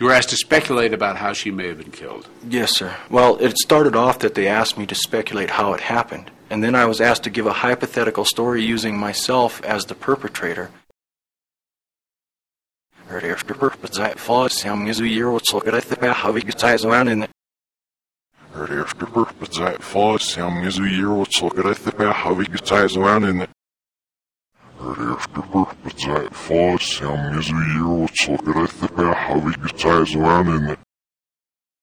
You were asked to speculate about how she may have been killed. Yes, sir. Well, it started off that they asked me to speculate how it happened, and then I was asked to give a hypothetical story using myself as the perpetrator.